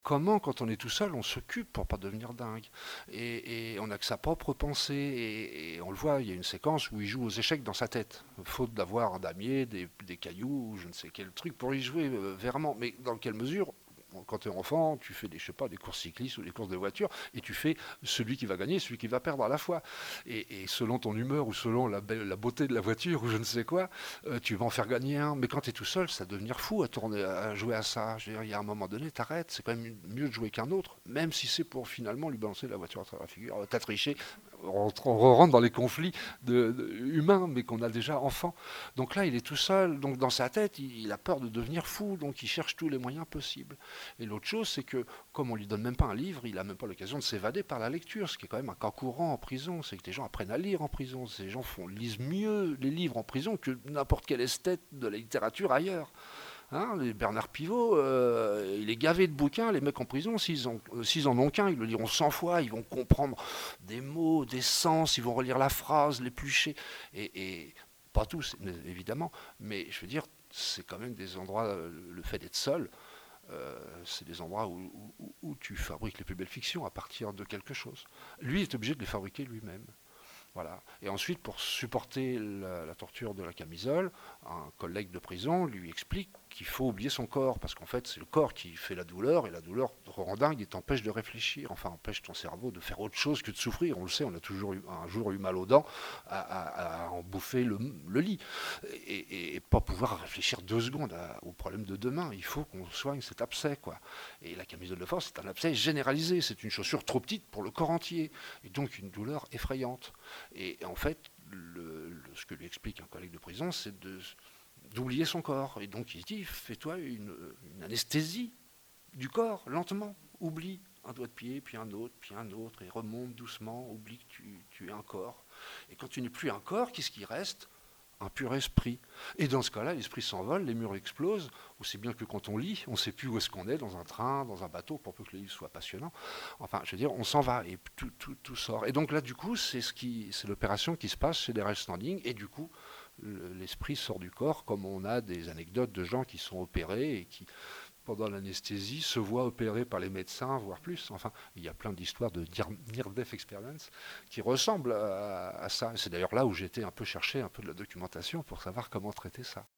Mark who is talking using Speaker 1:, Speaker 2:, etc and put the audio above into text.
Speaker 1: comment, quand on est tout seul, on s'occupe pour pas devenir dingue. Et on n'a que sa propre pensée. Et on le voit, il y a une séquence où il joue aux échecs dans sa tête, faute d'avoir un damier, des cailloux, ou je ne sais quel truc pour y jouer vraiment. Mais dans quelle mesure? Quand tu es enfant, tu fais des, je sais pas, des courses cyclistes ou des courses de voiture, et tu fais celui qui va gagner, celui qui va perdre à la fois. Et selon ton humeur ou selon la beauté de la voiture ou je ne sais quoi, tu vas en faire gagner un. Mais quand tu es tout seul, ça va devenir fou à tourner, à jouer à ça. Je veux dire, il y a un moment donné, t'arrêtes. C'est quand même mieux de jouer qu'un autre, même si c'est pour finalement lui balancer la voiture à travers la figure. T'as triché. On rentre dans les conflits humains, mais qu'on a déjà enfant. Donc là, il est tout seul. Donc dans sa tête, il a peur de devenir fou. Donc il cherche tous les moyens possibles. Et l'autre chose, c'est que comme on lui donne même pas un livre, il a même pas l'occasion de s'évader par la lecture, ce qui est quand même un cas courant en prison. C'est que les gens apprennent à lire en prison. Ces gens lisent mieux les livres en prison que n'importe quel esthète de la littérature ailleurs. Hein, Bernard Pivot, il est gavé de bouquins. Les mecs en prison, s'ils en ont qu'un, ils le liront 100 fois. Ils vont comprendre des mots, des sens. Ils vont relire la phrase, l'éplucher. Et pas tous, évidemment. Mais je veux dire, c'est quand même des endroits. Le fait d'être seul, c'est des endroits où tu fabriques les plus belles fictions à partir de quelque chose. Lui est obligé de les fabriquer lui-même. Voilà. Et ensuite, pour supporter la torture de la camisole, un collègue de prison lui explique qu'il faut oublier son corps, parce qu'en fait, c'est le corps qui fait la douleur, et la douleur te rend dingue et t'empêche de réfléchir, enfin, empêche ton cerveau de faire autre chose que de souffrir. On le sait, on a toujours un jour eu mal aux dents à en bouffer le lit, et pas pouvoir réfléchir 2 secondes au problème de demain. Il faut qu'on soigne cet abcès, quoi. Et la camisole de force, c'est un abcès généralisé, c'est une chaussure trop petite pour le corps entier, et donc une douleur effrayante. Et en fait, ce que lui explique un collègue de prison, c'est d'oublier son corps. Et donc il dit, fais-toi une anesthésie du corps, lentement. Oublie un doigt de pied, puis un autre, et remonte doucement, oublie que tu es un corps. Et quand tu n'es plus un corps, qu'est-ce qui reste? Un pur esprit. Et dans ce cas-là, l'esprit s'envole, les murs explosent, aussi bien que quand on lit, on ne sait plus où est-ce qu'on est, dans un train, dans un bateau, pour peu que le livre soit passionnant. Enfin, je veux dire, on s'en va et tout sort. Et donc là, du coup, c'est l'opération qui se passe chez Darrell Standing, et du coup, l'esprit sort du corps, comme on a des anecdotes de gens qui sont opérés et qui, pendant l'anesthésie, se voient opérés par les médecins, voire plus. Enfin, il y a plein d'histoires de near-death experience qui ressemblent à ça. C'est d'ailleurs là où j'ai été un peu chercher un peu de la documentation pour savoir comment traiter ça.